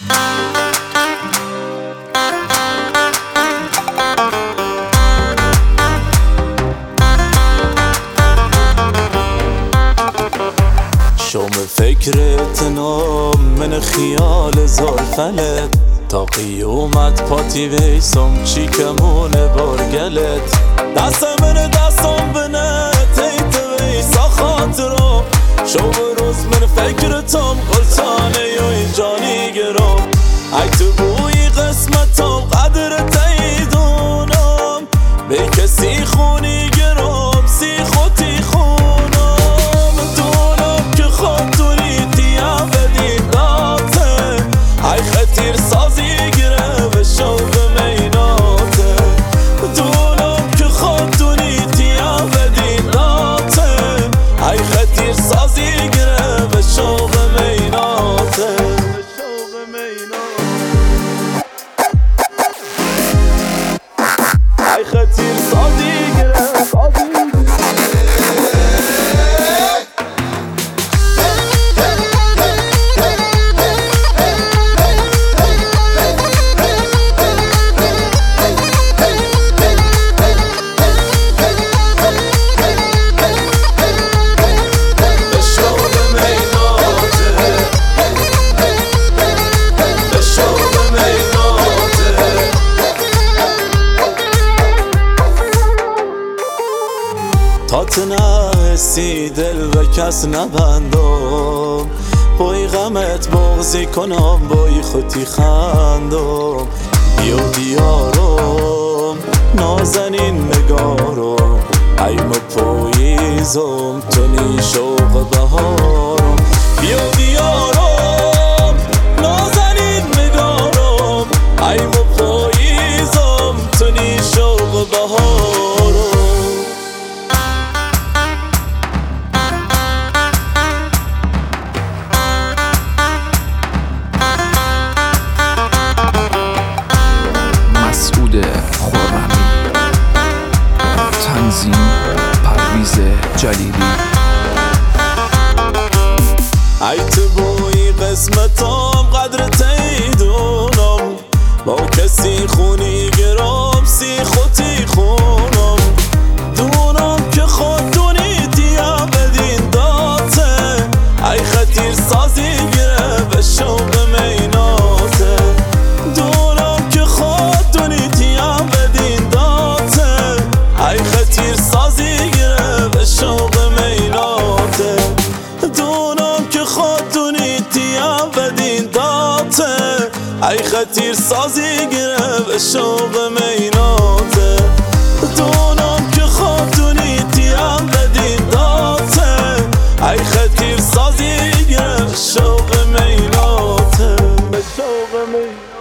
شوم فکرت نام من خیال زلفلت تا قیومت پاتی ویسم چی کمونه برگلت دست من دستم بنه تیت ویسا خاطرو شوم روز من فکرتم قلتانه یا جانی گرو ای تو بوی قسمتم قدر تیدونم به کسی خونی گرم سی خوتی خونم دونم که خودتونی تیا بدین داته ای خطیر سازی گره به شوق میناته دونم که خودتونی تیا بدین داته ای خطیر سازی گره به شوق میناته ای خطیر سازی گره تا تو نرسی دل به کس نبندم بای غمت بغضی کنم بای خودی خندم بیا دیارم نازنین نگارم ای پاییزم تو نی شوق بهارم بیا دیارم نازنین نگارم ای پاییزم تو نی شوق بهارم تنظیم پرویز جلیلی ای تو بوی قسمتم قدر تیدونم با کسی خونی گرم سی خوتی خونم دونم که خودتونی تیا بدین داته ای خطیر سازی گره به شوق میناته دونم که خودتونی تیا بدین داته ای خطیر سازی گره به شوق میناته دونم که خودتونی تیا بدین داته ای خطیر سازی گره به شوق میناته دونم که خودتونی تیا بدین داته ای خطیر سازی گره به شوق میناته به شوق میناته